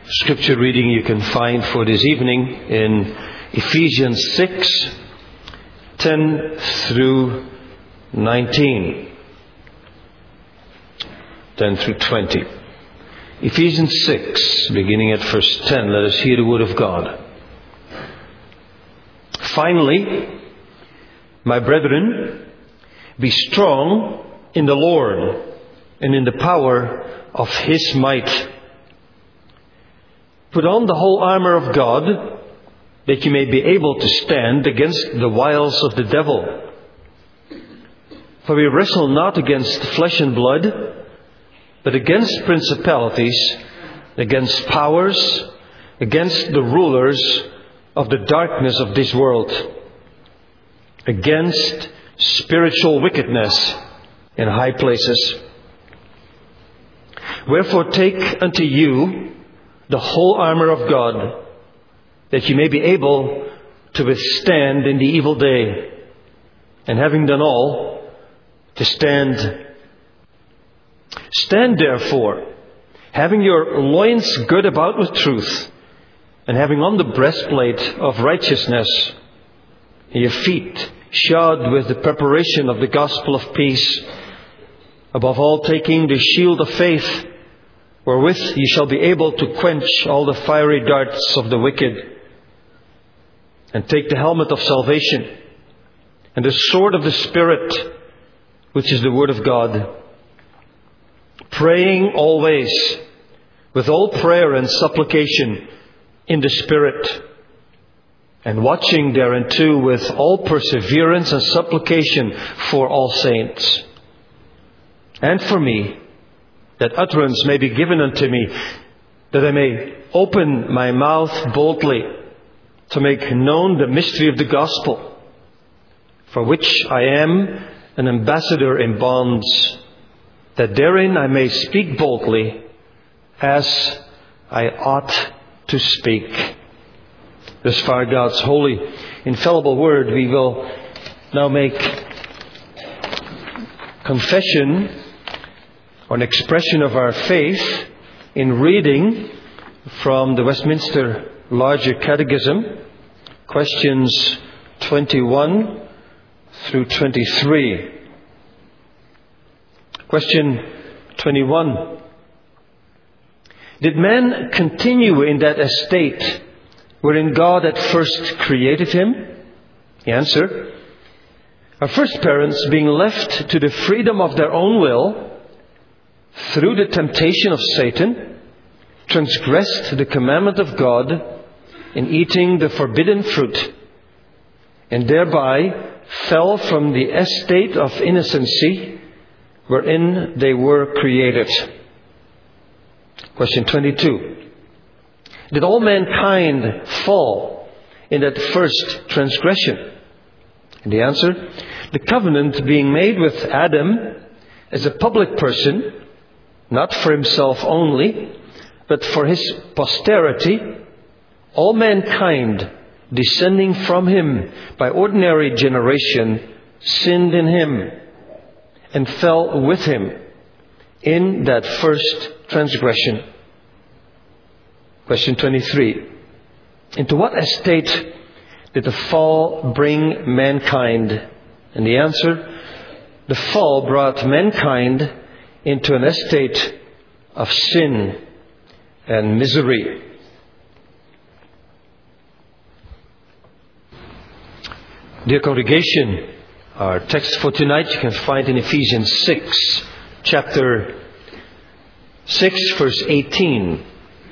Scripture reading you can find for this evening in Ephesians 6, 10 through 19. 10 through 20. Ephesians 6, beginning at verse 10. Let us hear the word of God. Finally, my brethren, be strong in the Lord and in the power of His might. Put on the whole armor of God, that you may be able to stand against the wiles of the devil. For we wrestle not against flesh and blood, but against principalities, against powers, against the rulers of the darkness of this world, against spiritual wickedness in high places. Wherefore take unto you the whole armor of God, that you may be able to withstand in the evil day, and having done all, to stand. Stand therefore, having your loins girt about with truth, and having on the breastplate of righteousness, and your feet shod with the preparation of the gospel of peace, above all taking the shield of faith, wherewith ye shall be able to quench all the fiery darts of the wicked, and take the helmet of salvation, and the sword of the Spirit, which is the word of God, praying always with all prayer and supplication in the Spirit, and watching thereunto with all perseverance and supplication for all saints, and for me, that utterance may be given unto me, that I may open my mouth boldly to make known the mystery of the gospel, for which I am an ambassador in bonds, that therein I may speak boldly as I ought to speak. Thus far God's holy, infallible word. We will now make confession, or an expression of our faith, in reading from the Westminster Larger Catechism, questions 21 through 23. Question 21. Did man continue in that estate wherein God at first created him? The answer: our first parents, being left to the freedom of their own will, through the temptation of Satan, transgressed the commandment of God in eating the forbidden fruit, and thereby fell from the estate of innocency wherein they were created. Question 22. Did all mankind fall in that first transgression? And the answer: the covenant being made with Adam as a public person, not for himself only, but for his posterity, all mankind descending from him by ordinary generation sinned in him and fell with him in that first transgression. Question 23. Into what estate did the fall bring mankind? And the answer: the fall brought mankind into an estate of sin and misery. Dear congregation, our text for tonight you can find in Ephesians 6, chapter 6, verse 18.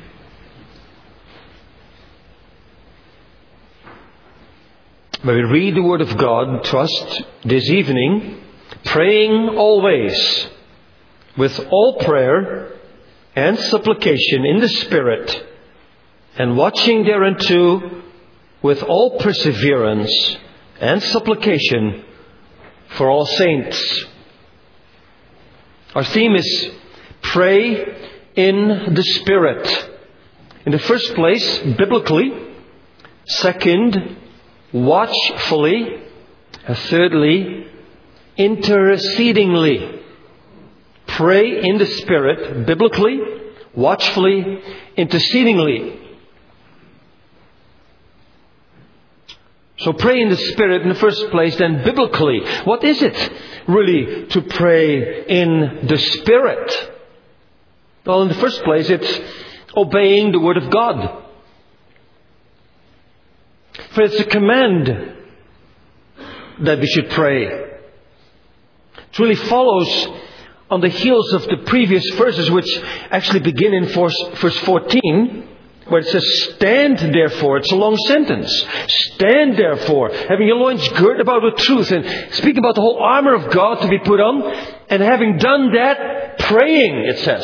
Where we read the Word of God to us this evening, praying always with all prayer and supplication in the Spirit, and watching thereunto with all perseverance and supplication for all saints. Our theme is pray in the Spirit. In the first place, biblically. Second, watchfully. And thirdly, intercedingly. Pray in the Spirit, biblically, watchfully, intercedingly. So pray in the Spirit in the first place, then biblically. What is it really to pray in the Spirit? Well, in the first place, it's obeying the Word of God. For it's a command that we should pray. It really follows on the heels of the previous verses, which actually begin in verse 14, where it says, stand therefore. It's a long sentence. Stand therefore, having your loins girt about with truth, and speaking about the whole armor of God to be put on, and having done that, praying, it says.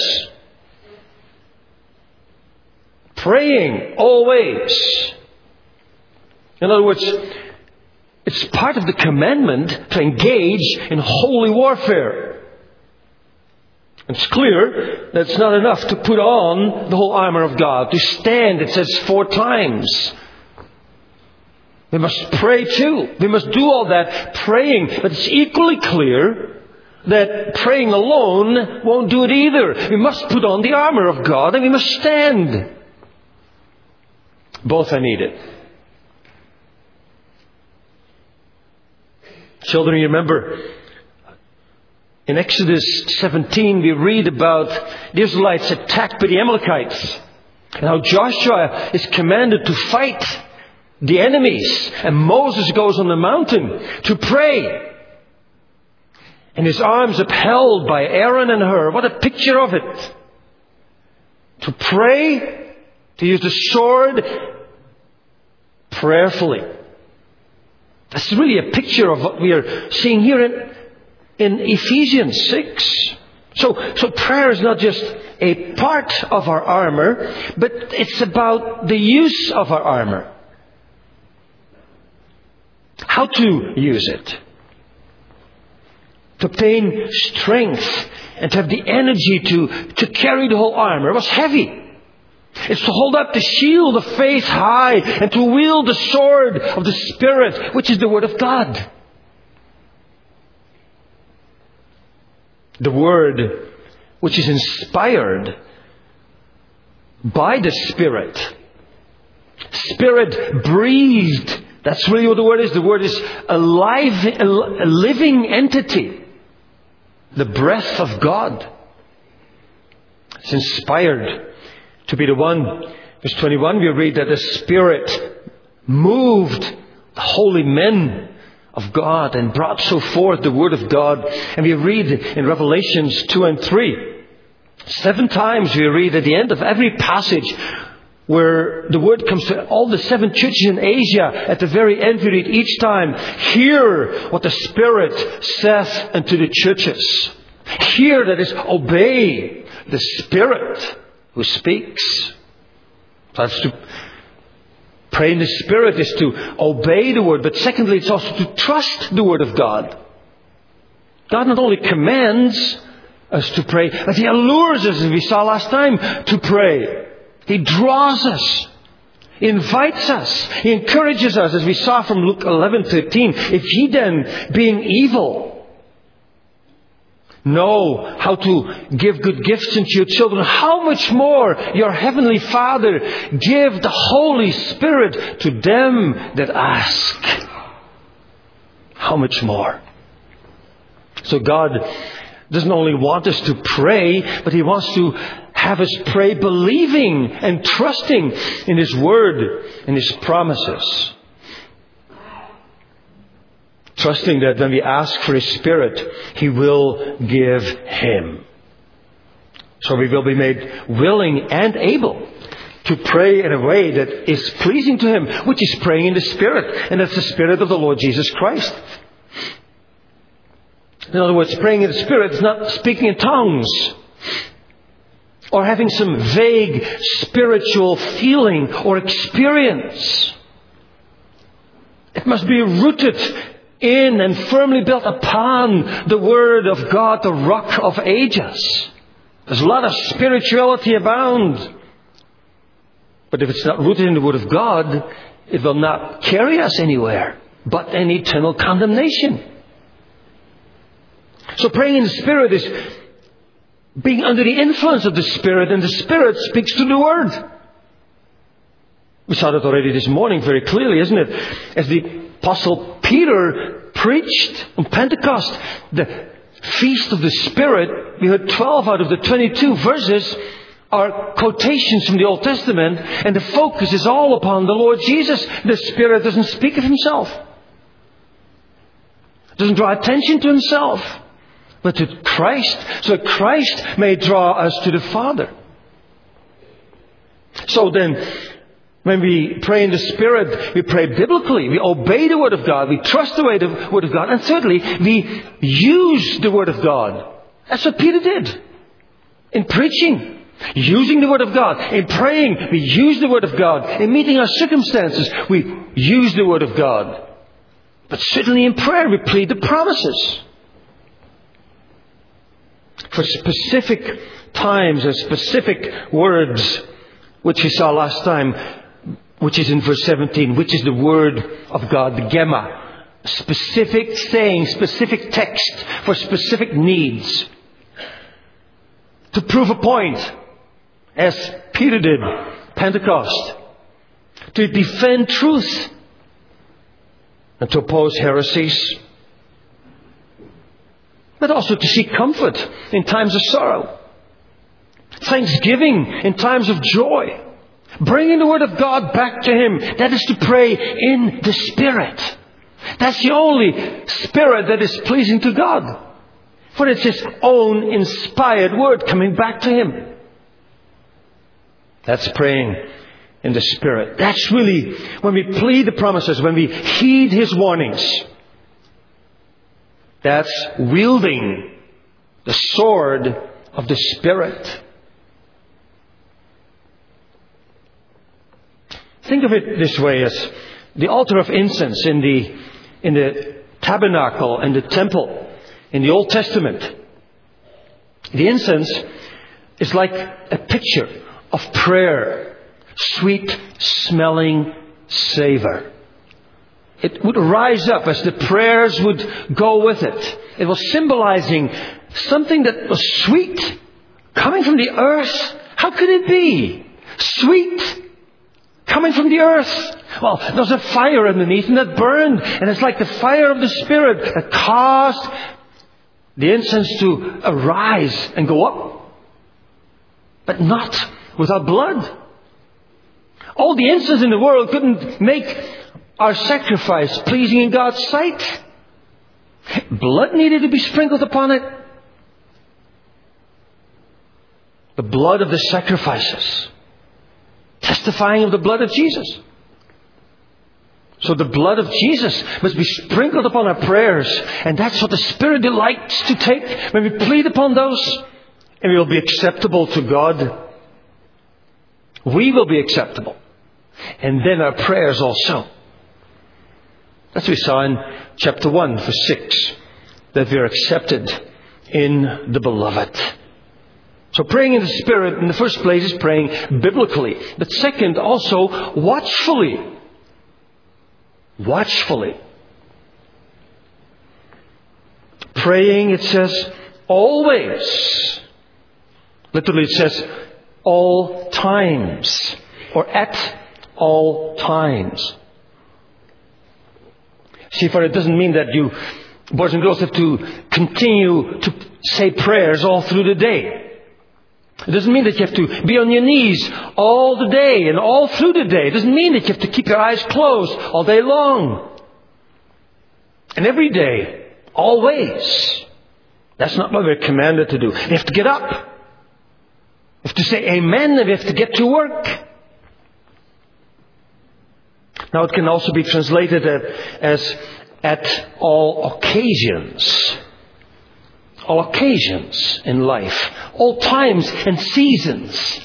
Praying always. In other words, it's part of the commandment to engage in holy warfare. It's clear that it's not enough to put on the whole armor of God. To stand, it says 4 times. We must pray too. We must do all that praying. But it's equally clear that praying alone won't do it either. We must put on the armor of God and we must stand. Both are needed. Children, you remember in Exodus 17 we read about the Israelites attacked by the Amalekites. And how Joshua is commanded to fight the enemies. And Moses goes on the mountain to pray. And his arms upheld by Aaron and Hur. What a picture of it. To pray, to use the sword prayerfully. That's really a picture of what we are seeing here in Ephesians 6. So prayer is not just a part of our armor, but it's about the use of our armor. How to use it. To obtain strength and to have the energy to carry the whole armor. It was heavy. It's to hold up the shield of faith high and to wield the sword of the Spirit, which is the Word of God. The Word which is inspired by the Spirit. Spirit breathed. That's really what the Word is. The Word is a living entity. The breath of God. It's inspired to be the one. Verse 21 we read that the Spirit moved the holy men of God and brought so forth the Word of God. And we read in Revelations 2 and 3. 7 times we read at the end of every passage where the word comes to all the 7 churches in Asia. At the very end we read each time, hear what the Spirit saith unto the churches. Hear, that is, obey the Spirit who speaks. That's to pray in the Spirit is to obey the Word. But secondly, it's also to trust the Word of God. God not only commands us to pray, but He allures us, as we saw last time, to pray. He draws us. He invites us. He encourages us, as we saw from Luke 11:13. If ye then, being evil, know how to give good gifts unto your children, how much more your heavenly Father give the Holy Spirit to them that ask. How much more? So God doesn't only want us to pray, but He wants to have us pray believing and trusting in His Word and His promises. Trusting that when we ask for His Spirit, He will give Him. So we will be made willing and able to pray in a way that is pleasing to Him, which is praying in the Spirit. And that's the Spirit of the Lord Jesus Christ. In other words, praying in the Spirit is not speaking in tongues or having some vague spiritual feeling or experience. It must be rooted in and firmly built upon the Word of God, the Rock of Ages. There's a lot of spirituality abound. But if it's not rooted in the Word of God, it will not carry us anywhere but an eternal condemnation. So praying in the Spirit is being under the influence of the Spirit, and the Spirit speaks through the Word. We saw that already this morning very clearly, isn't it? As the Apostle Peter preached on Pentecost, the Feast of the Spirit, we heard 12 out of the 22 verses are quotations from the Old Testament, and the focus is all upon the Lord Jesus. The Spirit doesn't speak of Himself. Doesn't draw attention to Himself, but to Christ, so that Christ may draw us to the Father. So then, when we pray in the Spirit, we pray biblically. We obey the Word of God. We trust the Word of God. And thirdly, we use the Word of God. That's what Peter did in preaching. Using the Word of God. In praying, we use the Word of God. In meeting our circumstances, we use the Word of God. But certainly in prayer, we plead the promises. For specific times and specific words, which we saw last time, which is in verse 17, which is the Word of God, the Gemma. Specific saying, specific text for specific needs. To prove a point, as Peter did, Pentecost. To defend truth. And to oppose heresies. But also to seek comfort in times of sorrow. Thanksgiving in times of joy. Bringing the Word of God back to Him. That is to pray in the Spirit. That's the only Spirit that is pleasing to God. For it's His own inspired Word coming back to Him. That's praying in the Spirit. That's really when we plead the promises, when we heed His warnings. That's wielding the sword of the Spirit. Think of it this way, as the altar of incense in the tabernacle and the temple in the Old Testament. The incense is like a picture of prayer, sweet smelling savor. It would rise up as the prayers would go with it. It was symbolizing something that was sweet, coming from the earth. How could it be? Sweet, coming from the earth. Well, there's a fire underneath and that burned. And it's like the fire of the Spirit that caused the incense to arise and go up. But not without blood. All the incense in the world couldn't make our sacrifice pleasing in God's sight. Blood needed to be sprinkled upon it. The blood of the sacrifices. Testifying of the blood of Jesus. So the blood of Jesus must be sprinkled upon our prayers. And that's what the Spirit delights to take when we plead upon those. And we will be acceptable to God. We will be acceptable. And then our prayers also. That's what we saw in chapter 1, verse 6. That we are accepted in the Beloved. So praying in the Spirit, in the first place, is praying biblically. But second, also watchfully. Watchfully. Praying, it says, always. Literally, it says, all times. Or at all times. See, for it doesn't mean that you, boys and girls, have to continue to say prayers all through the day. It doesn't mean that you have to be on your knees all the day and all through the day. It doesn't mean that you have to keep your eyes closed all day long. And every day. Always. That's not what we're commanded to do. We have to get up. We have to say amen, and we have to get to work. Now it can also be translated as at all occasions. All occasions in life. All times and seasons.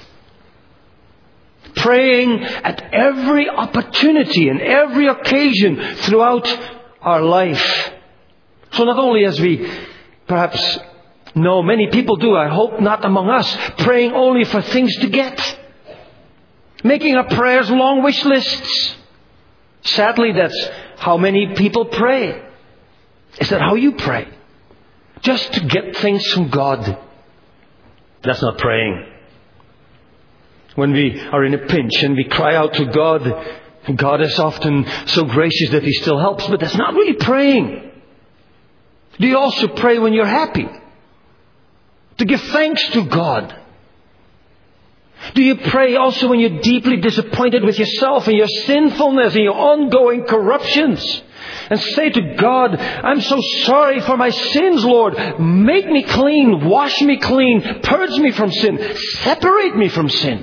Praying at every opportunity and every occasion throughout our life. So not only as we perhaps know many people do, I hope not among us, praying only for things to get. Making our prayers long wish lists. Sadly, that's how many people pray. Is that how you pray? Just to get things from God. That's not praying. When we are in a pinch and we cry out to God, God is often so gracious that He still helps, but that's not really praying. Do you also pray when you're happy? To give thanks to God? Do you pray also when you're deeply disappointed with yourself and your sinfulness and your ongoing corruptions? And say to God, I'm so sorry for my sins, Lord. Make me clean, wash me clean, purge me from sin, separate me from sin.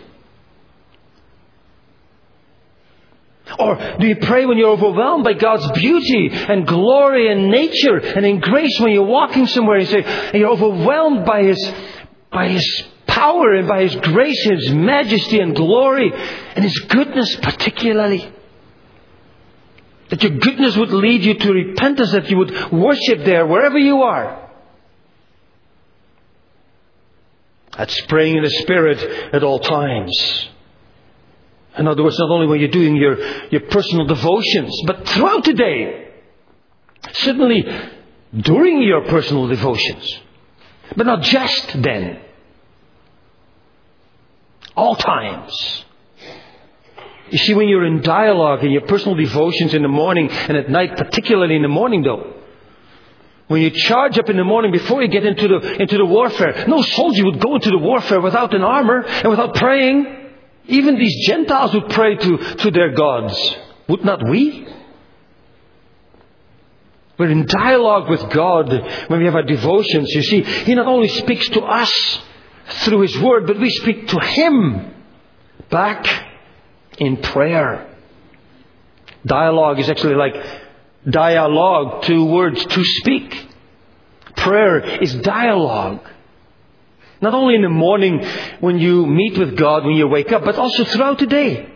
Or do you pray when you're overwhelmed by God's beauty and glory and nature and in grace when you're walking somewhere and you're overwhelmed by His power and by His grace, His majesty and glory and His goodness particularly? That your goodness would lead you to repentance, that you would worship there wherever you are. That's praying in the Spirit at all times. In other words, not only when you're doing your personal devotions, but throughout the day. Certainly during your personal devotions. But not just then. All times. You see, when you're in dialogue in your personal devotions in the morning and at night, particularly in the morning though, when you charge up in the morning before you get into the warfare, no soldier would go into the warfare without an armor and without praying. Even these Gentiles would pray to their gods. Would not we? We're in dialogue with God when we have our devotions. You see, He not only speaks to us through His Word, but we speak to Him back in prayer. Dialogue is actually like dialogue, 2 words, to speak. Prayer is dialogue. Not only in the morning when you meet with God, when you wake up, but also throughout the day.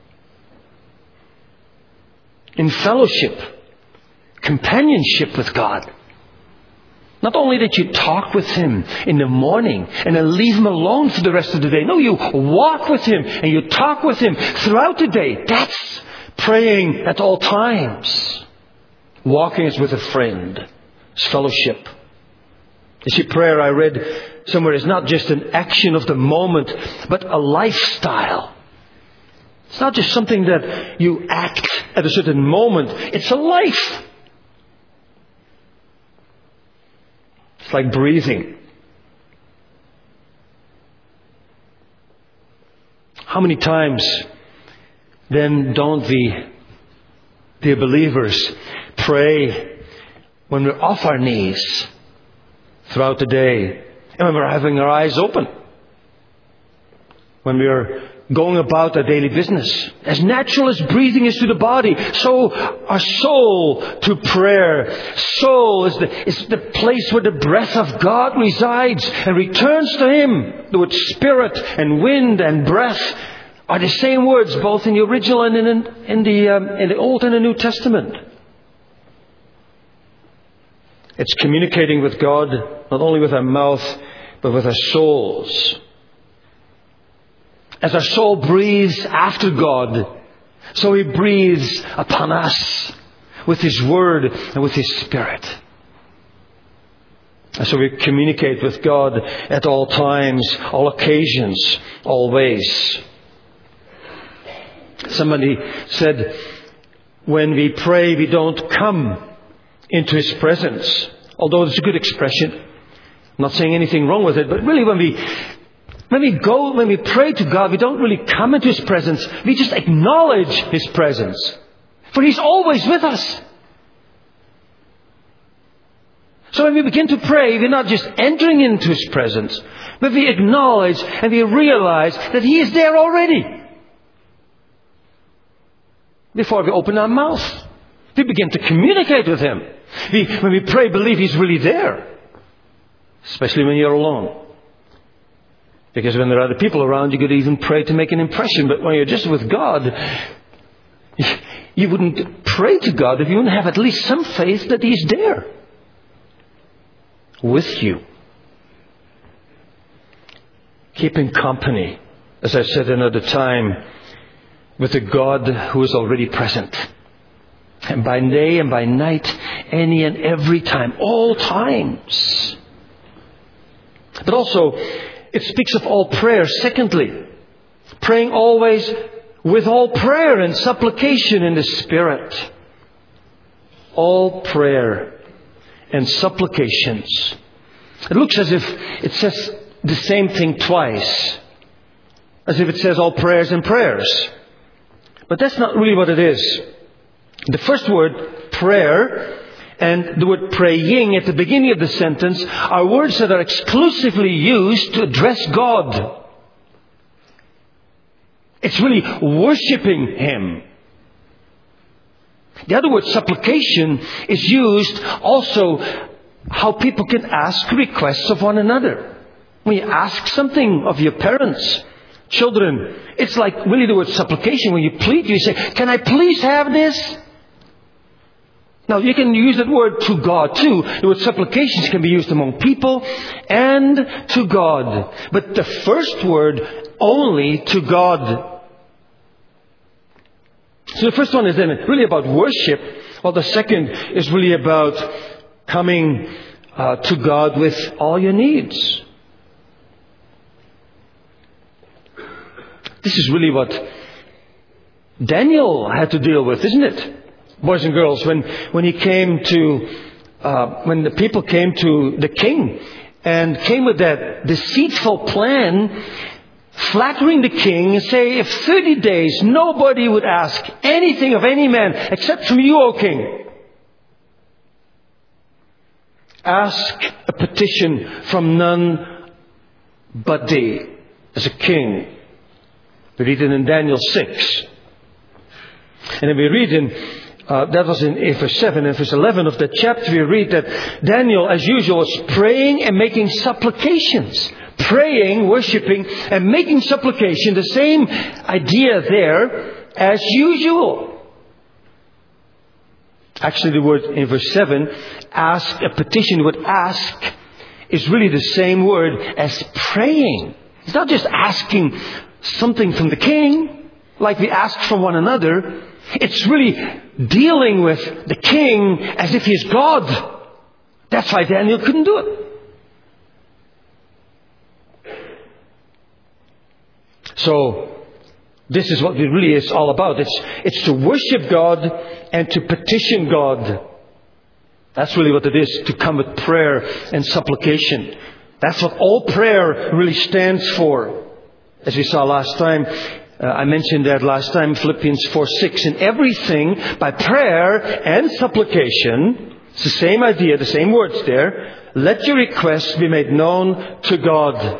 In fellowship, companionship with God. Not only that you talk with Him in the morning and then leave Him alone for the rest of the day. No, you walk with Him and you talk with Him throughout the day. That's praying at all times. Walking is with a friend. It's fellowship. You see, prayer, I read somewhere, is not just an action of the moment, but a lifestyle. It's not just something that you act at a certain moment. It's a life. It's like breathing. How many times then don't we, dear believers, pray when we're off our knees throughout the day and when we're having our eyes open? When we're going about our daily business. As natural as breathing is to the body, so our soul to prayer. Soul is the place where the breath of God resides and returns to Him. The word spirit and wind and breath are the same words both in the original and in the Old and the New Testament. It's communicating with God, not only with our mouth, but with our souls. As our soul breathes after God, so He breathes upon us with His Word and with His Spirit. And so we communicate with God at all times, all occasions, always. Somebody said, when we pray, we don't come into His presence. Although it's a good expression. I'm not saying anything wrong with it, but really when we pray to God, we don't really come into His presence. We just acknowledge His presence. For He's always with us. So when we begin to pray, we're not just entering into His presence, but we acknowledge and we realize that He is there already. Before we open our mouth, we begin to communicate with Him. When we pray, believe He's really there. Especially when you're alone. Because when there are other people around, you could even pray to make an impression. But when you're just with God, you wouldn't pray to God if you wouldn't have at least some faith that He's there. With you. Keeping company, as I said another time, with a God who is already present. And by day and by night, any and every time, all times. But also, it speaks of all prayer. Secondly, praying always with all prayer and supplication in the Spirit. All prayer and supplications. It looks as if it says the same thing twice. As if it says all prayers and prayers. But that's not really what it is. The first word, prayer, and the word praying at the beginning of the sentence are words that are exclusively used to address God. It's really worshiping Him. The other word, supplication, is used also how people can ask requests of one another. When you ask something of your parents, children, it's like really the word supplication. When you plead, you say, "Can I please have this?" Now, you can use that word to God too. The word supplications can be used among people and to God. But the first word, only to God. So the first one is then really about worship, while the second is really about coming to God with all your needs. This is really what Daniel had to deal with, isn't it? Boys and girls, when he came to, when the people came to the king and came with that deceitful plan, flattering the king and say, if 30 days nobody would ask anything of any man except from you, O king. Ask a petition from none but thee as a king. We read it in Daniel 6. And then we read in, that was in verse 7 and verse 11 of that chapter, we read that Daniel, as usual, was praying and making supplications. Praying, worshipping, and making supplication. The same idea there as usual. Actually, the word in verse 7, ask a petition. The word ask is really the same word as praying. It's not just asking something from the king, like we ask from one another. It's really dealing with the king as if he's God. That's why Daniel couldn't do it. So, this is what it really is all about. It's to worship God and to petition God. That's really what it is, to come with prayer and supplication. That's what all prayer really stands for. As we saw last time, I mentioned that last time, Philippians 4:6. In everything, by prayer and supplication, it's the same idea, the same words there, let your requests be made known to God.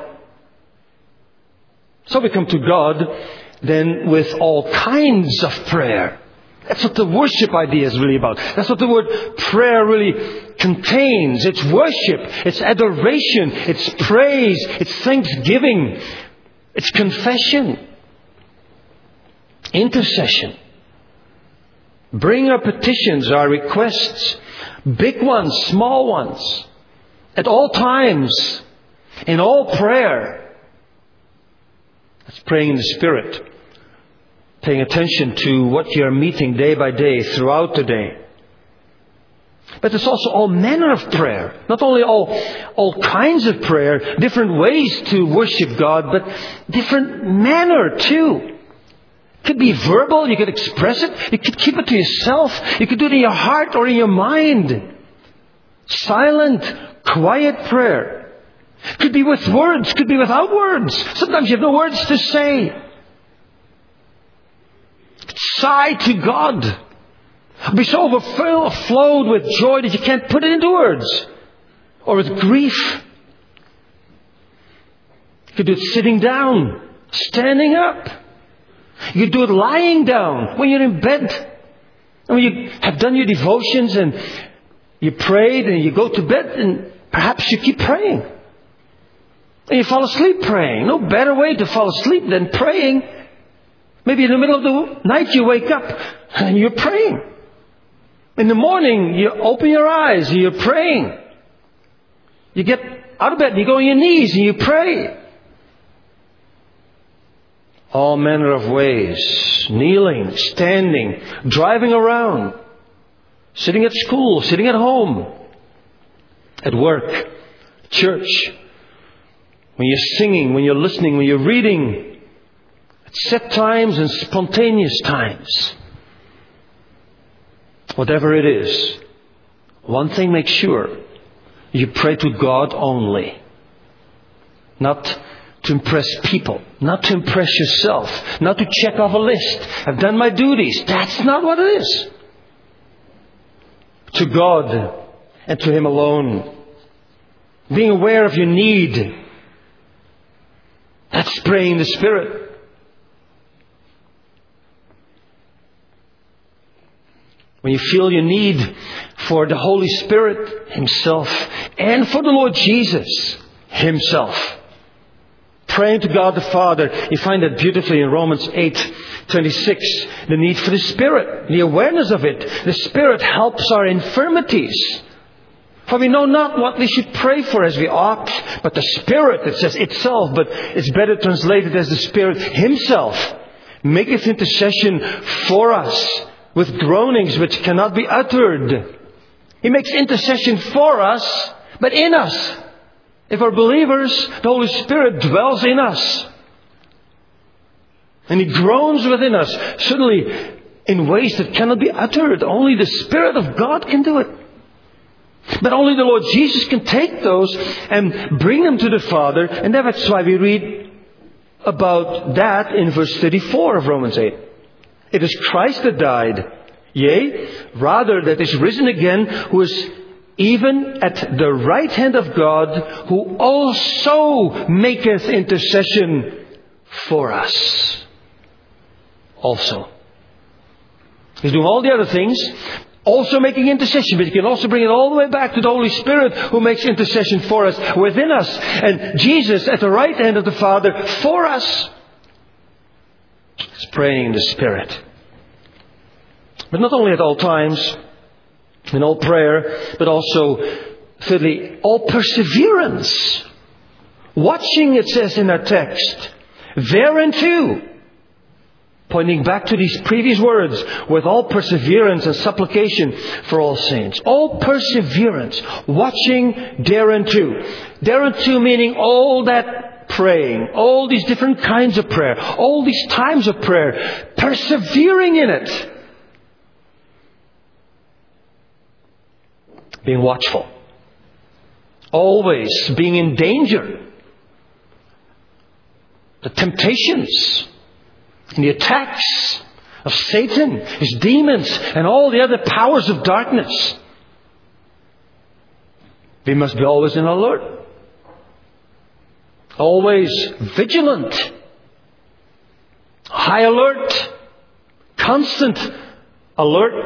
So we come to God then with all kinds of prayer. That's what the worship idea is really about. That's what the word prayer really contains. It's worship. It's adoration. It's praise. It's thanksgiving. It's confession. Intercession. Bring our petitions, our requests, big ones, small ones, at all times, in all prayer. That's praying in the Spirit. Paying attention to what you're meeting day by day throughout the day. But it's also all manner of prayer. Not only all kinds of prayer, different ways to worship God, but different manner too. It could be verbal, you could express it, you could keep it to yourself, you could do it in your heart or in your mind. Silent, quiet prayer. Could be with words, could be without words. Sometimes you have no words to say. Sigh to God. Be so overflowed with joy that you can't put it into words. Or with grief. You could do it sitting down, standing up. You could do it lying down when you're in bed. And when you have done your devotions and you prayed and you go to bed and perhaps you keep praying. And you fall asleep praying. No better way to fall asleep than praying. Maybe in the middle of the night you wake up and you're praying. In the morning you open your eyes and you're praying. You get out of bed and you go on your knees and you pray. All manner of ways. Kneeling, standing, driving around, sitting at school, sitting at home, at work, church. when you're singing, when you're listening, when you're reading, at set times and spontaneous times. Whatever it is, one thing make sure, you pray to God only. Not to impress people, not to impress yourself, not to check off a list. I've done my duties. That's not what it is. To God and to Him alone. Being aware of your need. That's praying in the Spirit. When you feel your need for the Holy Spirit Himself and for the Lord Jesus Himself. Praying to God the Father. You find that beautifully in Romans 8:26. The need for the Spirit. The awareness of it. The Spirit helps our infirmities. For we know not what we should pray for as we ought. But the Spirit, it says itself, but it's better translated as the Spirit Himself, maketh intercession for us with groanings which cannot be uttered. He makes intercession for us, but in us. If we're believers, the Holy Spirit dwells in us. And He groans within us, certainly in ways that cannot be uttered. Only the Spirit of God can do it. But only the Lord Jesus can take those and bring them to the Father. And that's why we read about that in verse 34 of Romans 8. It is Christ that died, yea, rather that is risen again, who is even at the right hand of God, who also maketh intercession for us. Also. He's doing all the other things, also making intercession, but you can also bring it all the way back to the Holy Spirit who makes intercession for us, within us, and Jesus at the right hand of the Father for us. It's praying in the Spirit. But not only at all times, in all prayer, but also, thirdly, all perseverance. Watching, it says in our text, thereunto, pointing back to these previous words, with all perseverance and supplication for all saints. All perseverance, watching thereunto. Thereunto meaning all that praying, all these different kinds of prayer, all these times of prayer, persevering in it. Being watchful. Always being in danger. The temptations and the attacks of Satan, his demons, and all the other powers of darkness. We must be always in alert. Always vigilant. High alert. Constant alert.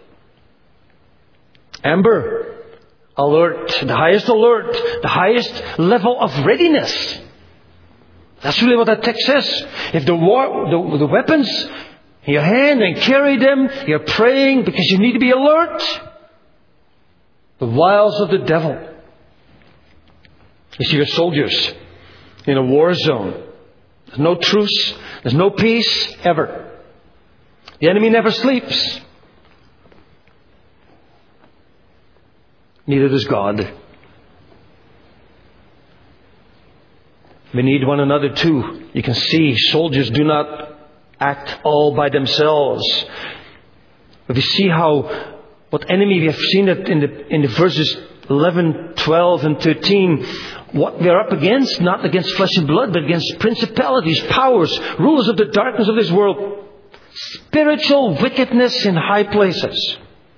Amber alert. The highest level of readiness. That's really what that text says. If the weapons in your hand and carry them, you're praying because you need to be alert. The wiles of the devil. You see your soldiers in a war zone. There's no truce. There's no peace ever. The enemy never sleeps. Neither does God. We need one another too. You can see soldiers do not act all by themselves. But we see what enemy, we have seen it in the verses 11, 12 and 13. What we are up against, not against flesh and blood, but against principalities, powers, rulers of the darkness of this world. Spiritual wickedness in high places.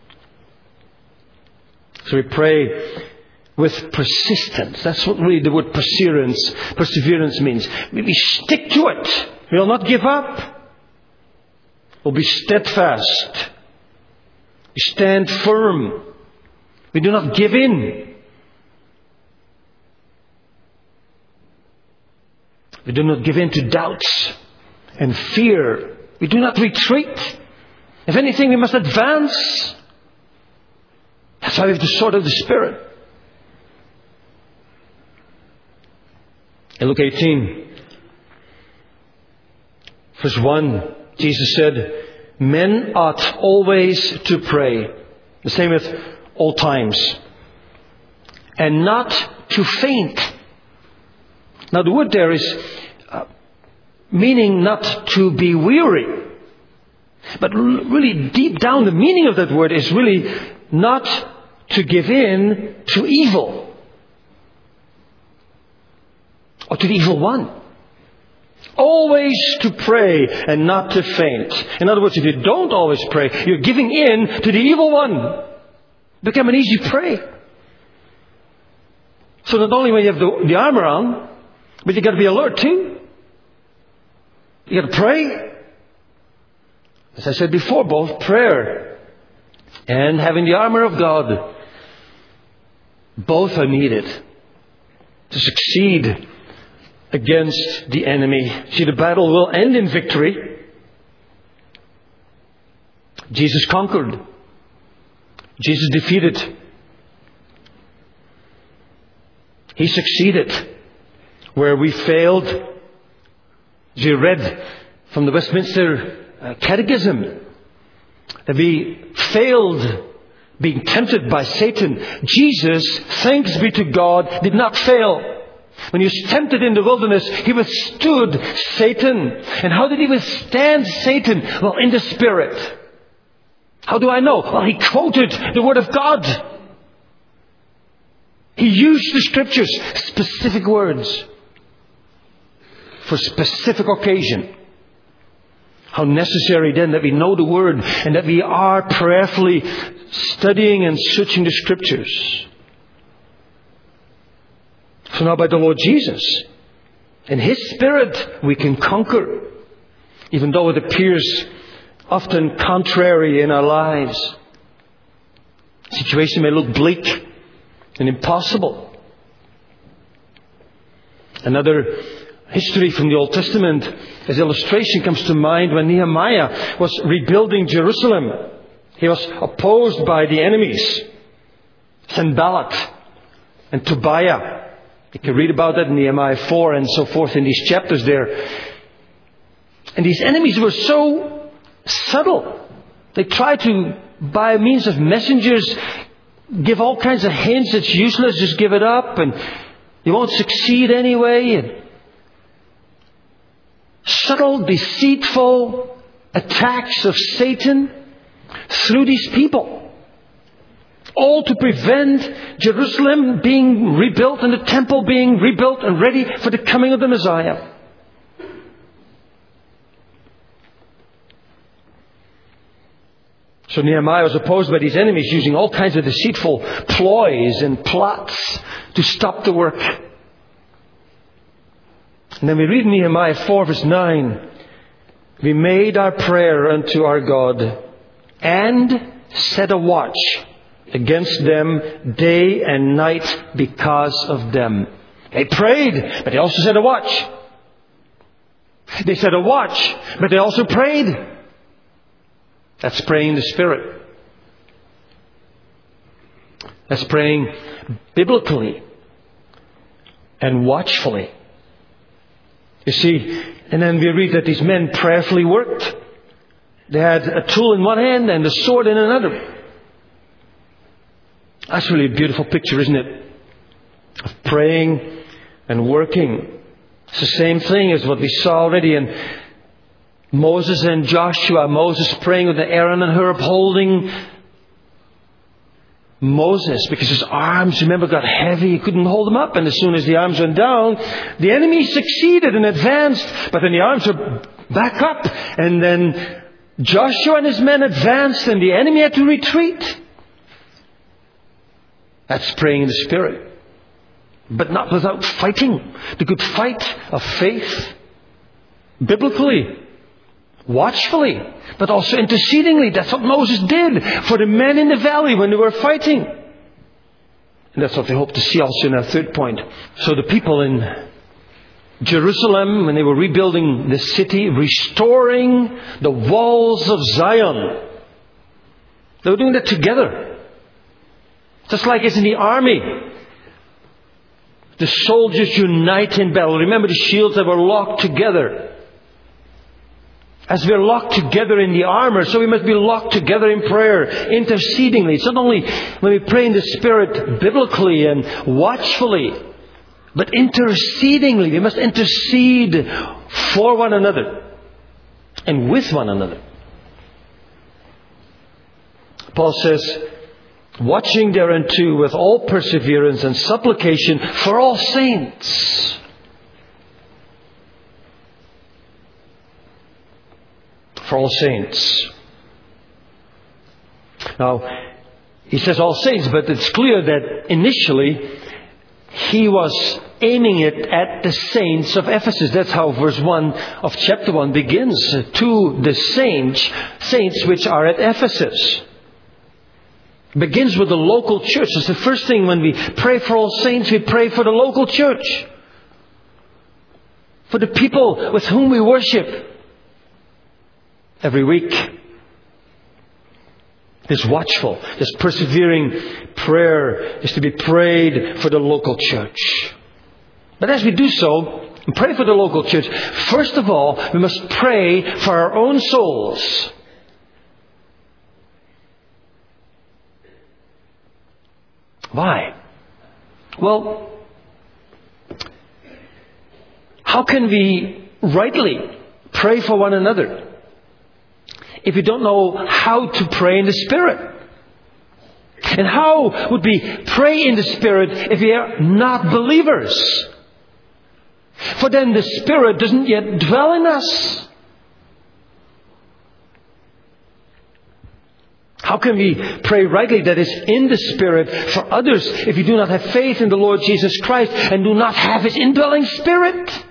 So we pray with persistence. That's what really the word perseverance means. We stick to it. We will not give up. We'll be steadfast. We stand firm. We do not give in. We do not give in to doubts and fear. We do not retreat. If anything, we must advance. That's why we have the sword of the Spirit. In Luke 18, verse 1, Jesus said, men ought always to pray. The same with all times. And not to faint. Now the word there is meaning not to be weary. But really deep down the meaning of that word is really not to give in to evil. Or to the evil one. Always to pray and not to faint. In other words, if you don't always pray, you're giving in to the evil one. Become an easy prey. So not only when you have the armor on, but you got to be alert too. You got to pray. As I said before, both prayer and having the armor of God, both are needed to succeed against the enemy. See, the battle will end in victory. Jesus conquered. Jesus defeated. He succeeded where we failed. As you read from the Westminster Catechism, that we failed being tempted by Satan. Jesus, thanks be to God, did not fail. When he was tempted in the wilderness, he withstood Satan. And how did he withstand Satan? Well, in the Spirit. How do I know? Well, he quoted the Word of God. He used the Scriptures, specific words, for specific occasion. How necessary then that we know the Word and that we are prayerfully studying and searching the Scriptures. So now by the Lord Jesus and His Spirit we can conquer, even though it appears often contrary in our lives. The situation may look bleak and impossible. Another history from the Old Testament as illustration comes to mind when Nehemiah was rebuilding Jerusalem. He was opposed by the enemies, Sanballat and Tobiah. You can read about that in Nehemiah 4 and so forth in these chapters there. And these enemies were so subtle. They tried to, by means of messengers, give all kinds of hints. It's useless, just give it up and you won't succeed anyway. And subtle, deceitful attacks of Satan through these people. All to prevent Jerusalem being rebuilt and the temple being rebuilt and ready for the coming of the Messiah. So Nehemiah was opposed by these enemies using all kinds of deceitful ploys and plots to stop the work. And then we read Nehemiah 4 verse 9. We made our prayer unto our God and set a watch against them day and night because of them. They prayed, but they also set a watch. They set a watch, but they also prayed. That's praying in the Spirit. That's praying biblically and watchfully. You see, and then we read that these men prayerfully worked. They had a tool in one hand and a sword in another. That's really a beautiful picture, isn't it? Of praying and working. It's the same thing as what we saw already in Moses and Joshua. Moses praying with Aaron and Hur upholding Moses because his arms, remember, got heavy. He couldn't hold them up. And as soon as the arms went down, the enemy succeeded and advanced. But then the arms were back up. And then Joshua and his men advanced and the enemy had to retreat. That's praying in the Spirit. But not without fighting. The good fight of faith. Biblically. Watchfully. But also intercedingly. That's what Moses did for the men in the valley when they were fighting. And that's what we hope to see also in our third point. So the people in Jerusalem, when they were rebuilding the city, restoring the walls of Zion, they were doing that together. Just like it's in the army. The soldiers unite in battle. Remember the shields that were locked together. As we're locked together in the armor, so we must be locked together in prayer, intercedingly. It's not only when we pray in the Spirit biblically and watchfully, But intercedingly, we must intercede for one another and with one another. Paul says, watching thereunto with all perseverance and supplication for all saints. For all saints. Now, he says all saints, but it's clear that initially he was aiming it at the saints of Ephesus. That's how verse 1 of chapter 1 begins. To the saints which are at Ephesus. It begins with the local church. It's the first thing when we pray for all saints, we pray for the local church. For the people with whom we worship every week. This watchful, this persevering prayer is to be prayed for the local church. But as we do so, and pray for the local church, first of all, we must pray for our own souls. Why? Well, how can we rightly pray for one another if we don't know how to pray in the Spirit? And how would we pray in the Spirit if we are not believers? For then the Spirit doesn't yet dwell in us. How can we pray rightly, that is, in the Spirit, for others if we do not have faith in the Lord Jesus Christ and do not have His indwelling Spirit?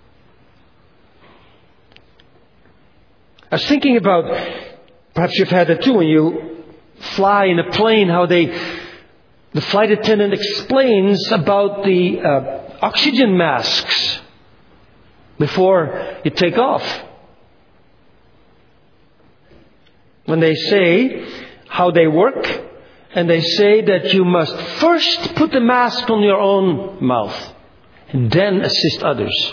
I was thinking about, perhaps you've had it too, when you fly in a plane, how the flight attendant explains about the oxygen masks before you take off. When they say how they work, and they say that you must first put the mask on your own mouth and then assist others.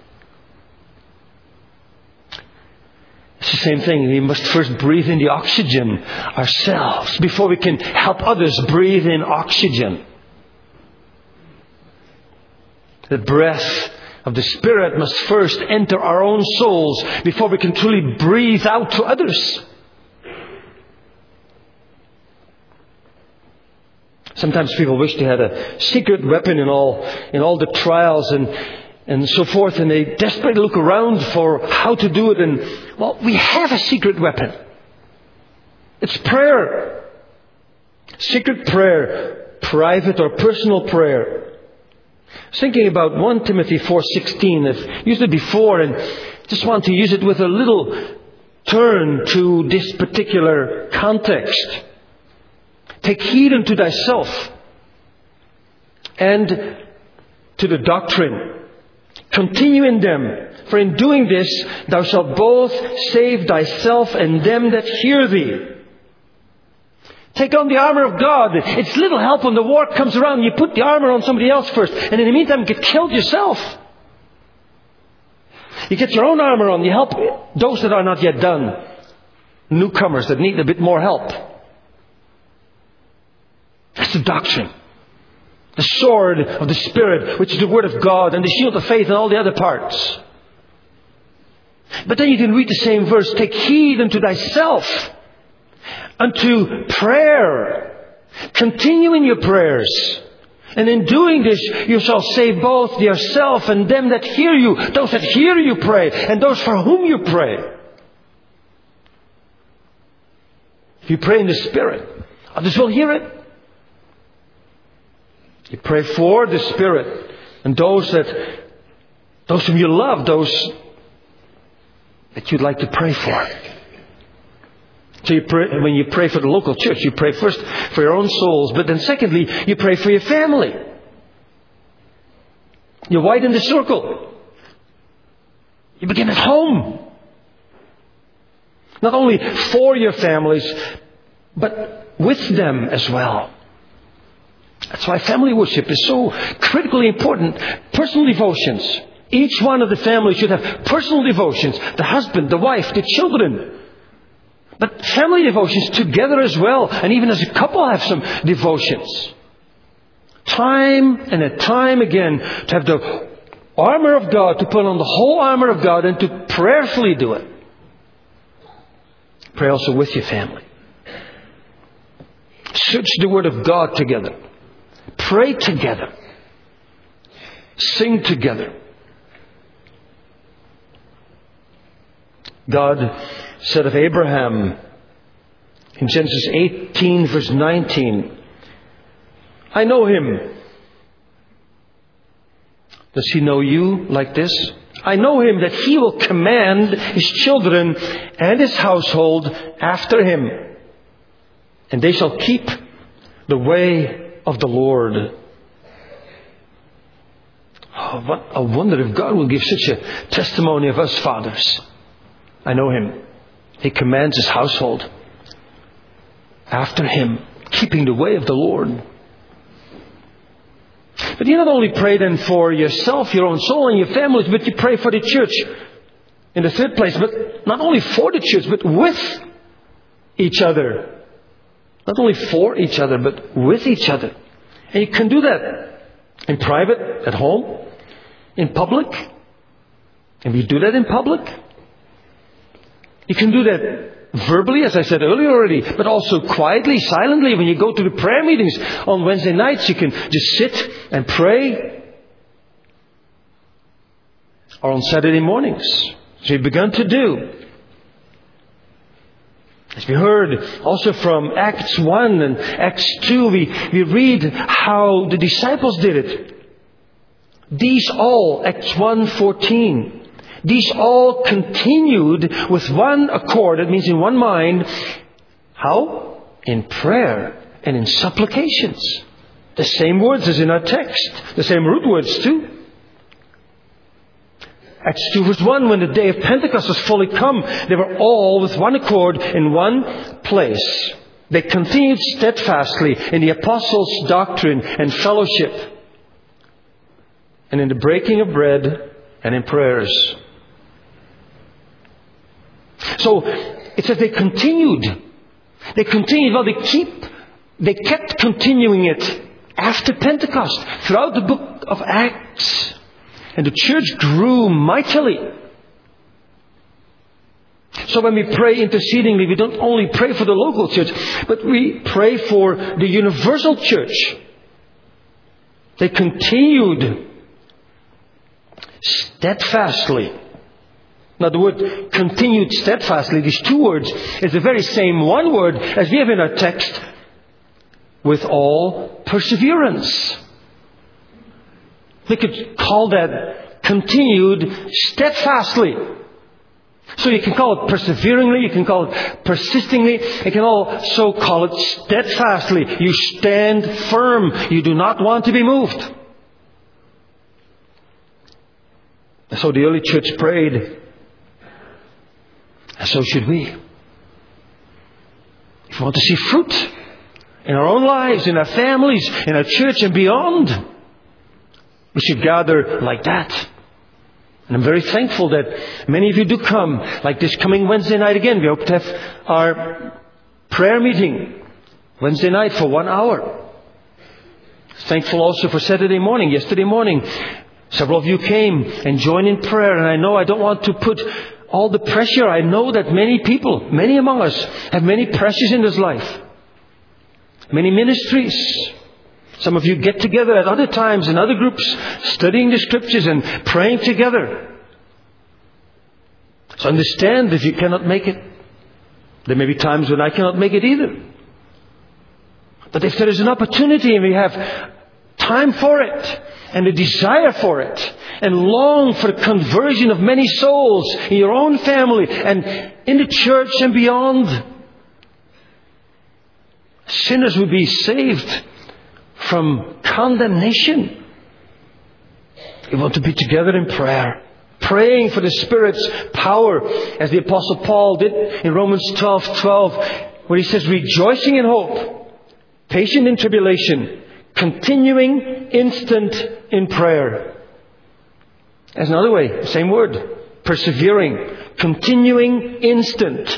It's the same thing. We must first breathe in the oxygen ourselves before we can help others breathe in oxygen. The breath of the Spirit must first enter our own souls before we can truly breathe out to others. Sometimes people wish they had a secret weapon in all the trials and so forth, and they desperately look around for how to do it. And, well, we have a secret weapon. It's prayer. Secret prayer. Private or personal prayer. I was thinking about 1 Timothy 4:16. I've used it before and just want to use it with a little turn to this particular context. Take heed unto thyself and to the doctrine. Continue in them, for in doing this thou shalt both save thyself and them that hear thee. Take on the armor of God. It's little help when the war comes around and you put the armor on somebody else first, and in the meantime get killed yourself. You get your own armor on. You help those that are not yet done. Newcomers that need a bit more help. That's the doctrine. The sword of the Spirit, which is the Word of God, and the shield of faith and all the other parts. But then you can read the same verse. Take heed unto thyself, unto prayer. Continue in your prayers. And in doing this, you shall save both yourself and them that hear you. Those that hear you pray, and those for whom you pray. If you pray in the Spirit, others will hear it. You pray for the Spirit and those whom you love, those that you'd like to pray for. So when you pray for the local church, you pray first for your own souls, but then secondly, you pray for your family. You widen the circle. You begin at home. Not only for your families, but with them as well. That's why family worship is so critically important. Personal devotions. Each one of the family should have personal devotions. The husband, the wife, the children. But family devotions together as well. And even as a couple have some devotions. time and time again, to have the armor of God, to put on the whole armor of God, and to prayerfully do it. Pray also with your family. Search the Word of God together. Pray together. Sing together. God said of Abraham in Genesis 18 verse 19, I know him. Does he know you like this? I know him that he will command his children and his household after him, and they shall keep the way of the Lord. Oh, what a wonder if God will give such a testimony of us fathers. I know him. He commands his household after him, keeping the way of the Lord. But you not only pray then for yourself, your own soul and your families, but you pray for the church in the third place. But not only for the church, but with each other. Not only for each other, but with each other. And you can do that in private, at home, in public. And you do that in public. You can do that verbally, as I said earlier already, but also quietly, silently. When you go to the prayer meetings on Wednesday nights, you can just sit and pray. Or on Saturday mornings, as we've begun to do. As we heard also from Acts 1 and Acts 2, we read how the disciples did it. These all, Acts 1:14, these all continued with one accord. That means in one mind. How? In prayer and in supplications. The same words as in our text. The same root words too. Acts 2 verse 1, when the day of Pentecost was fully come, they were all with one accord in one place. They continued steadfastly in the apostles' doctrine and fellowship, and in the breaking of bread and in prayers. So it says they continued. They continued. Well, they kept continuing it after Pentecost, throughout the book of Acts. And the church grew mightily. So when we pray intercedingly, we don't only pray for the local church, but we pray for the universal church. They continued steadfastly. Now the word continued steadfastly, these two words, is the very same one word as we have in our text, with all perseverance. We could call that continued steadfastly. So you can call it perseveringly, you can call it persistingly, you can also call it steadfastly. You stand firm, you do not want to be moved. And so the early church prayed, and so should we. If we want to see fruit in our own lives, in our families, in our church and beyond, we should gather like that. And I'm very thankful that many of you do come, like this coming Wednesday night again. We hope to have our prayer meeting Wednesday night for 1 hour. Thankful also for Saturday morning. Yesterday morning, several of you came and joined in prayer. And I know I don't want to put all the pressure. I know that many people, many among us, have many pressures in this life. Many ministries. Some of you get together at other times in other groups, studying the scriptures and praying together. So understand if you cannot make it. There may be times when I cannot make it either. But if there is an opportunity and we have time for it and a desire for it and long for the conversion of many souls in your own family and in the church and beyond, sinners will be saved from condemnation. We want to be together in prayer, praying for the Spirit's power, as the Apostle Paul did in Romans 12:12, where he says, rejoicing in hope, patient in tribulation, continuing instant in prayer. As another way, same word, persevering, continuing instant.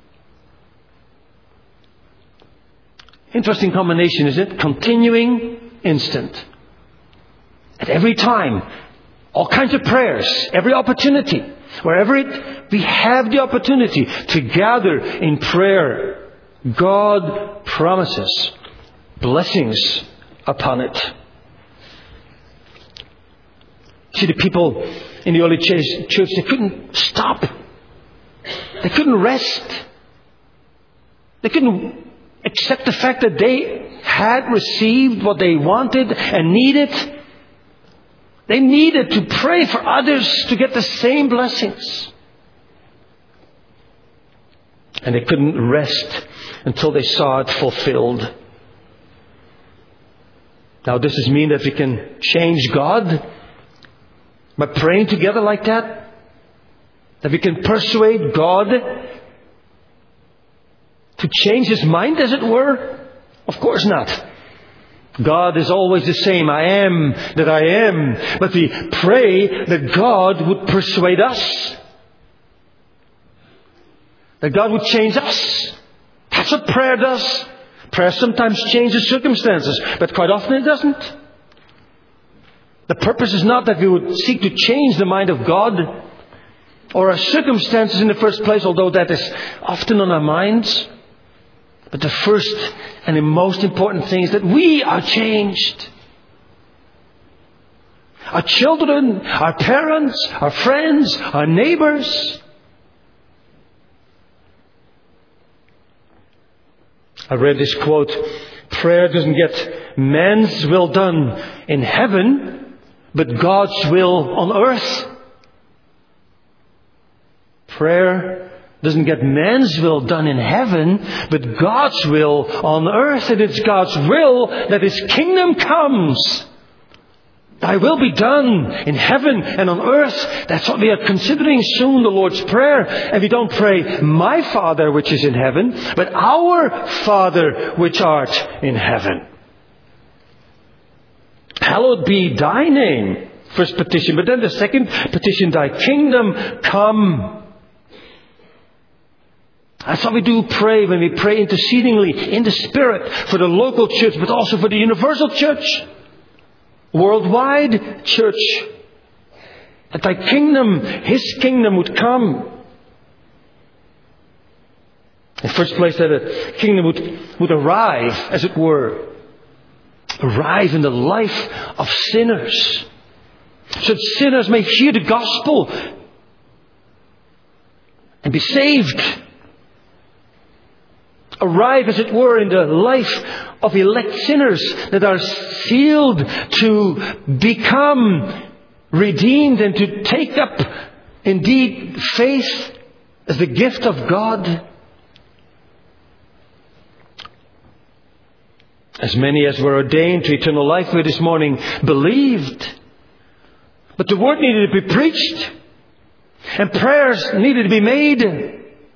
Interesting combination, isn't it? Continuing instant. At every time, all kinds of prayers, every opportunity, wherever we have the opportunity to gather in prayer, God promises blessings upon it. See, the people in the early church, they couldn't stop. They couldn't rest. They couldn't accept the fact that they had received what they wanted and needed. They needed to pray for others to get the same blessings. And they couldn't rest until they saw it fulfilled. Now, does this mean that we can change God by praying together like that? That we can persuade God to change His mind, as it were? Of course not. God is always the same. I am that I am. But we pray that God would persuade us. That God would change us. That's what prayer does. Prayer sometimes changes circumstances, but quite often it doesn't. The purpose is not that we would seek to change the mind of God or our circumstances in the first place, although that is often on our minds. But the first and the most important thing is that we are changed. Our children, our parents, our friends, our neighbors. I read this quote, prayer doesn't get man's will done in heaven, but God's will on earth. Prayer doesn't get man's will done in heaven, but God's will on earth. And it's God's will that His kingdom comes. Thy will be done in heaven and on earth. That's what we are considering soon, the Lord's Prayer. And we don't pray, my Father which is in heaven, but our Father which art in heaven. Hallowed be thy name. First petition. But then the second petition, thy kingdom come. That's how we do pray when we pray intercedingly in the Spirit for the local church, but also for the universal church. Worldwide church. That thy kingdom, His kingdom would come. In the first place, that a kingdom would arrive, as it were. Arrive in the life of sinners. So that sinners may hear the gospel and be saved. Arrive, as it were, in the life of elect sinners that are sealed to become redeemed and to take up, indeed, faith as the gift of God. As many as were ordained to eternal life here this morning believed. But the word needed to be preached. And prayers needed to be made.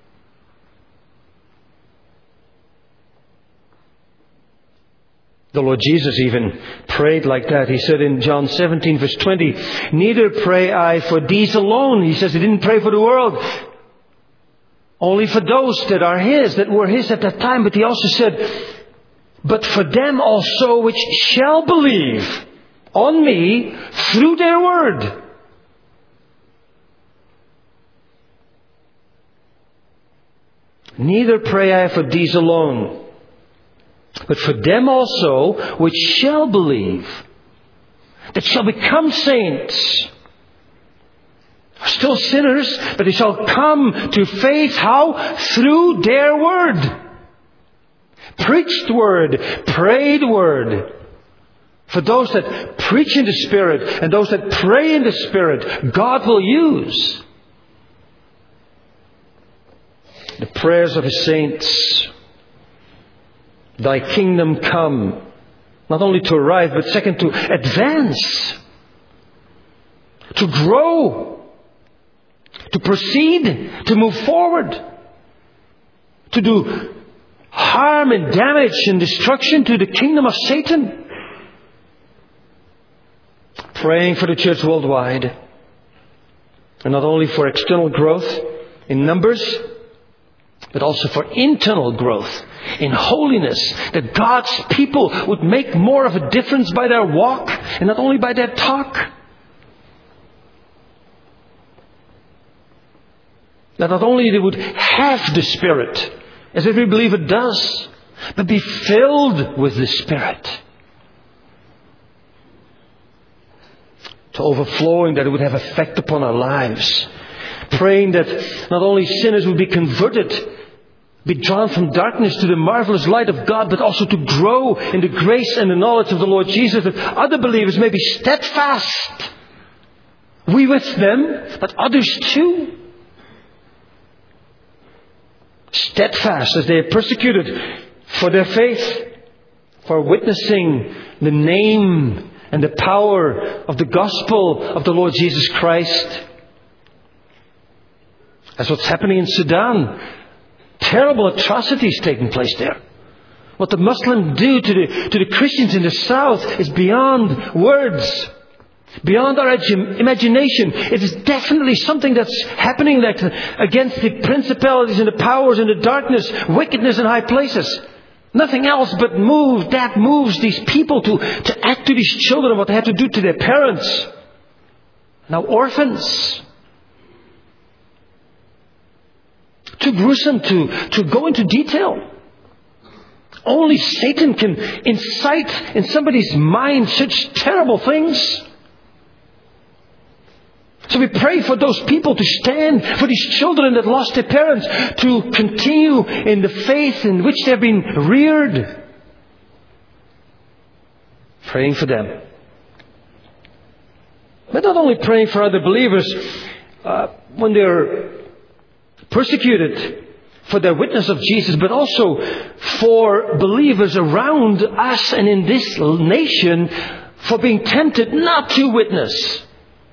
The Lord Jesus even prayed like that. He said in John 17 verse 20, neither pray I for these alone. He says He didn't pray for the world. Only for those that are His, that were His at that time. But He also said, but for them also which shall believe on me through their word. Neither pray I for these alone, but for them also which shall believe, that shall become saints. Are still sinners, but they shall come to faith. How? Through their word. Preached word, prayed word. For those that preach in the Spirit and those that pray in the Spirit, God will use the prayers of His saints. Thy kingdom come. Not only to arrive, but second, to advance. To grow. To proceed. To move forward. To do harm and damage and destruction to the kingdom of Satan. Praying for the church worldwide. And not only for external growth in numbers, but also for internal growth in holiness, that God's people would make more of a difference by their walk and not only by their talk. That not only they would have the Spirit, as every believer does, but be filled with the Spirit. To overflowing, that it would have effect upon our lives. Praying that not only sinners would be converted, be drawn from darkness to the marvelous light of God, but also to grow in the grace and the knowledge of the Lord Jesus, that other believers may be steadfast. We with them, but others too. Steadfast as they are persecuted for their faith, for witnessing the name and the power of the gospel of the Lord Jesus Christ. That's what's happening in Sudan. Terrible atrocities taking place there. What the Muslims do to the Christians in the south is beyond words, beyond our imagination. It is definitely something that's happening against the principalities and the powers and the darkness, wickedness in high places. Nothing else but moves these people to act to these children what they have to do to their parents. Now orphans. Too gruesome to go into detail. Only Satan can incite in somebody's mind such terrible things. So we pray for those people to stand, for these children that lost their parents, to continue in the faith in which they've been reared. Praying for them. But not only praying for other believers when they're persecuted for their witness of Jesus, but also for believers around us and in this nation for being tempted not to witness.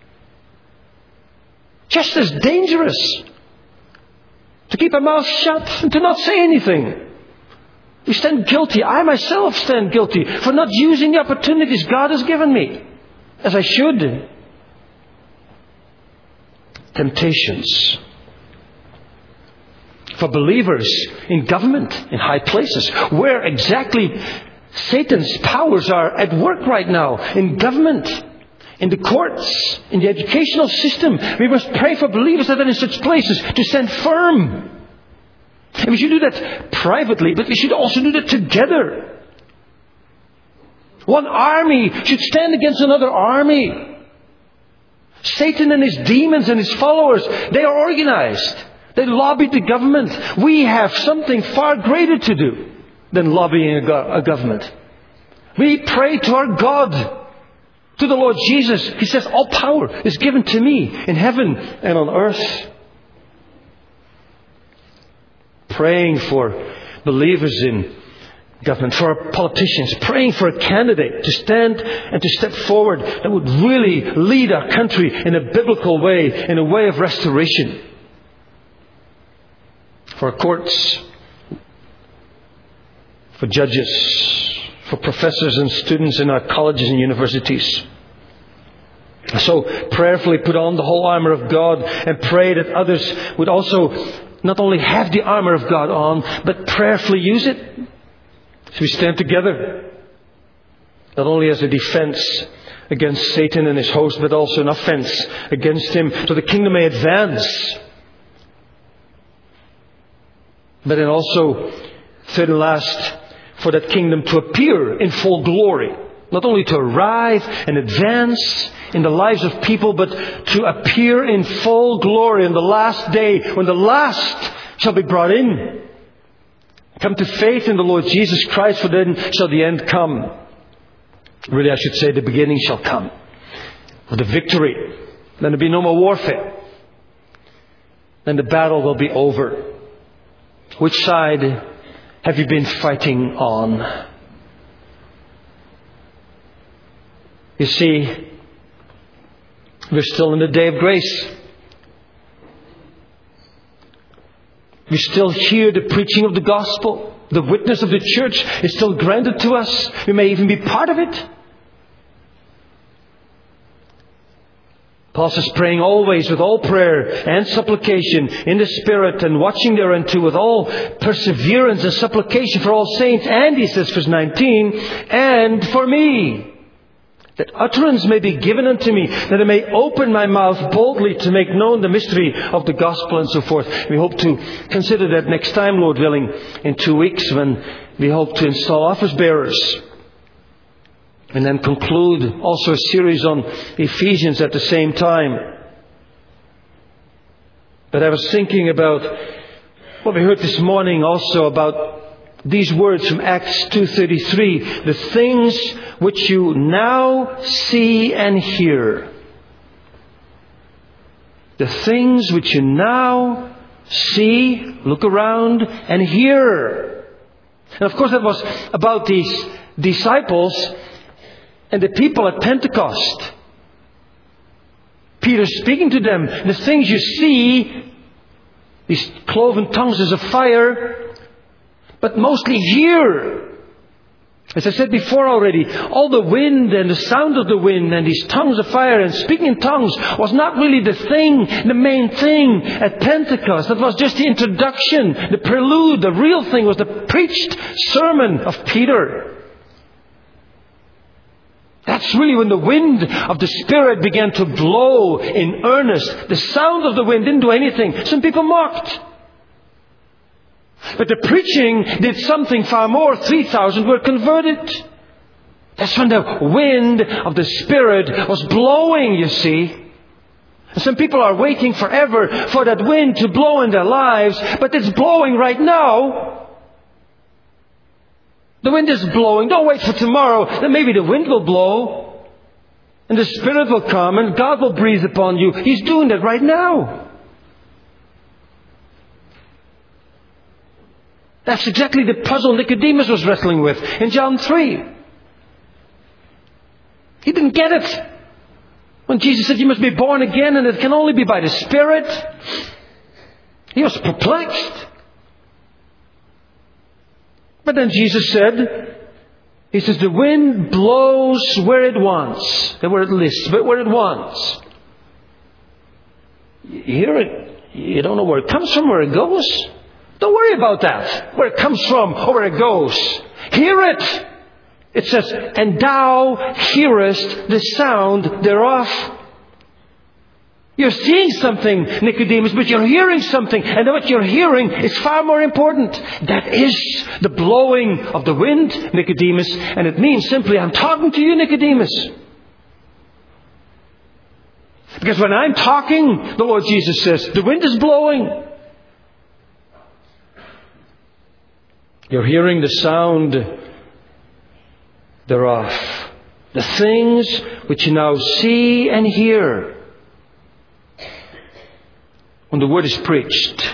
Just as dangerous to keep our mouth shut and to not say anything. We stand guilty. I myself stand guilty for not using the opportunities God has given me as I should. Temptations for believers in government, in high places, where exactly Satan's powers are at work right now, in government, in the courts, in the educational system. We must pray for believers that are in such places to stand firm. And we should do that privately, but we should also do that together. One army should stand against another army. Satan and his demons and his followers, they are organized. They lobbied the government. We have something far greater to do than lobbying a government. We pray to our God, to the Lord Jesus. He says, all power is given to me in heaven and on earth. Praying for believers in government, for our politicians, praying for a candidate to stand and to step forward that would really lead our country in a biblical way, in a way of restoration. For our courts, for judges, for professors and students in our colleges and universities. So prayerfully put on the whole armor of God and pray that others would also not only have the armor of God on, but prayerfully use it. So we stand together, not only as a defense against Satan and his host, but also an offense against him, so the kingdom may advance. But then also, third and last, for that kingdom to appear in full glory. Not only to arrive and advance in the lives of people, but to appear in full glory in the last day, when the last shall be brought in. Come to faith in the Lord Jesus Christ, for then shall the end come. Really, I should say the beginning shall come. With the victory. Then there'll be no more warfare. Then the battle will be over. Which side have you been fighting on? You see, we're still in the day of grace. We still hear the preaching of the gospel. The witness of the church is still granted to us. We may even be part of it. Paul says, praying always with all prayer and supplication in the Spirit, and watching thereunto with all perseverance and supplication for all saints. And he says, verse 19, and for me, that utterance may be given unto me, that I may open my mouth boldly to make known the mystery of the gospel, and so forth. We hope to consider that next time, Lord willing, in 2 weeks, when we hope to install office bearers. And then conclude also a series on Ephesians at the same time. But I was thinking about what we heard this morning also about these words from Acts 2:33. The things which you now see and hear. The things which you now see, look around, and hear. And of course that was about these disciples and the people at Pentecost. Peter speaking to them, the things you see, these cloven tongues as of fire, but mostly hear. As I said before already, all the wind and the sound of the wind and these tongues of fire and speaking in tongues was not really the main thing at Pentecost. That was just the introduction, the prelude. The real thing was the preached sermon of Peter. That's really when the wind of the Spirit began to blow in earnest. The sound of the wind didn't do anything. Some people mocked. But the preaching did something far more. 3,000 were converted. That's when the wind of the Spirit was blowing, you see. And some people are waiting forever for that wind to blow in their lives, but it's blowing right now. The wind is blowing. Don't wait for tomorrow. Then maybe the wind will blow. And the Spirit will come and God will breathe upon you. He's doing that right now. That's exactly the puzzle Nicodemus was wrestling with in John 3. He didn't get it. When Jesus said you must be born again and it can only be by the Spirit. He was perplexed. But then Jesus said, He says, the wind blows where it wants. Where it lists, but where it wants. You hear it. You don't know where it comes from, where it goes. Don't worry about that. Where it comes from or where it goes. Hear it. It says, and thou hearest the sound thereof. You're seeing something, Nicodemus, but you're hearing something. And what you're hearing is far more important. That is the blowing of the wind, Nicodemus. And it means simply, I'm talking to you, Nicodemus. Because when I'm talking, the Lord Jesus says, the wind is blowing. You're hearing the sound thereof. The things which you now see and hear. When the word is preached,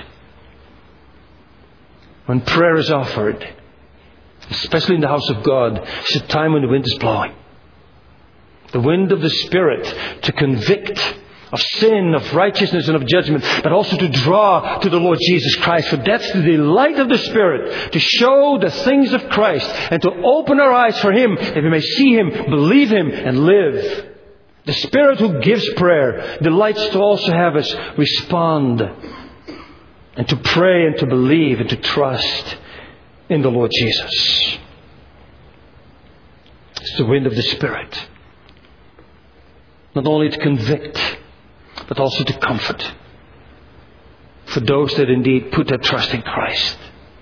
when prayer is offered, especially in the house of God, it's a time when the wind is blowing. The wind of the Spirit to convict of sin, of righteousness and of judgment, but also to draw to the Lord Jesus Christ. For that's the delight of the Spirit, to show the things of Christ and to open our eyes for Him, that we may see Him, believe Him and live. The Spirit who gives prayer delights to also have us respond and to pray and to believe and to trust in the Lord Jesus. It's the wind of the Spirit. Not only to convict, but also to comfort. For those that indeed put their trust in Christ.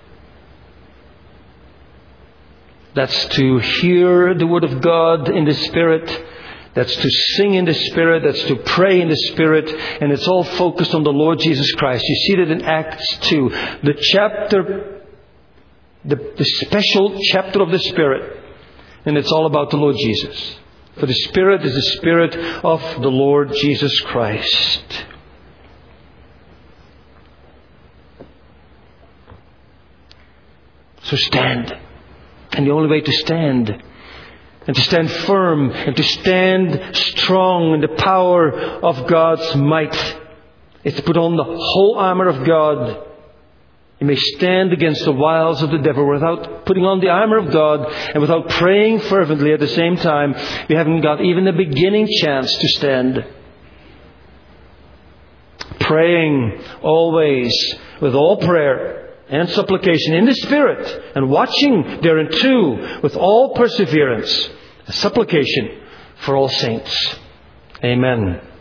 That's to hear the Word of God in the Spirit. That's to sing in the Spirit. That's to pray in the Spirit. And it's all focused on the Lord Jesus Christ. You see that in Acts 2. The chapter, the special chapter of the Spirit. And it's all about the Lord Jesus. For the Spirit is the Spirit of the Lord Jesus Christ. So stand. And the only way to stand, and to stand firm, and to stand strong in the power of God's might, is to put on the whole armor of God. You may stand against the wiles of the devil without putting on the armor of God and without praying fervently at the same time. You haven't got even a beginning chance to stand. praying always with all prayer and supplication in the Spirit, and watching thereunto with all perseverance and supplication for all saints. Amen.